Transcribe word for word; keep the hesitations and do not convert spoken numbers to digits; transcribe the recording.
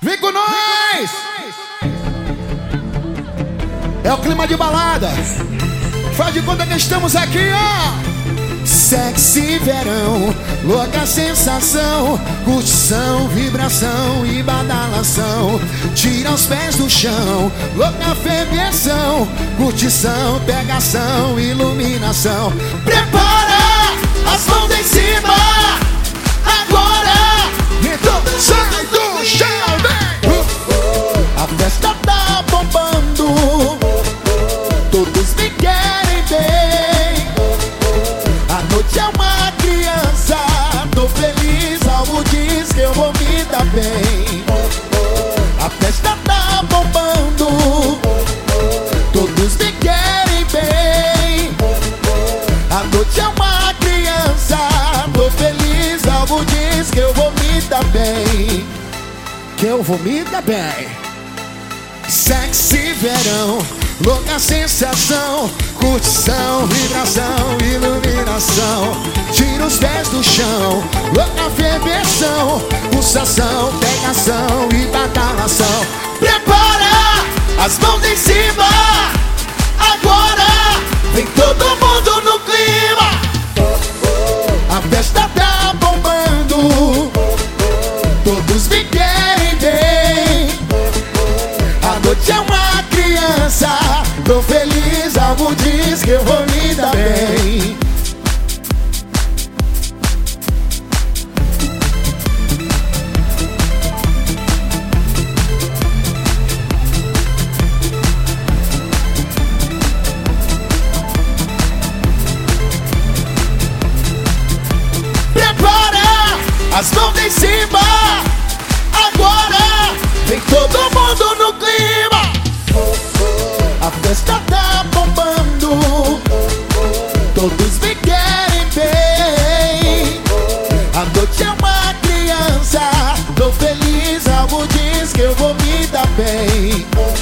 Vem com nós! É o clima de balada. Faz de conta que estamos aqui, ó. Sexy verão, louca sensação, curtição, vibração e badalação. Tira os pés do chão, louca ferveção, curtição, pegação, iluminação. Prepara as mãos em cima, agora. Então sai do chão, vem! A festa tá bombando, todos me querem bem. A noite é uma criança, tô feliz, algo diz que eu vou me dar bem. A festa tá bombando, todos me querem bem. A noite é uma criança, tô feliz, algo diz que eu vou me dar bem. Que eu vou me dar bem. Sexy verão, louca sensação, curtição, vibração, iluminação. Tira os pés do chão, louca ferveção, pulsação, pegação e badalação. Prepara as mãos em cima, agora vem todo mundo no clima. A festa tá bombando, todos me querem bem. A noite é uma criança, tô feliz, algo diz que eu vou me dar bem. Prepara as mãos em cima, agora vem todo mundo no clima. A festa tá bombando, todos me querem bem. A noite é uma criança, tô feliz, algo diz que eu vou me dar bem.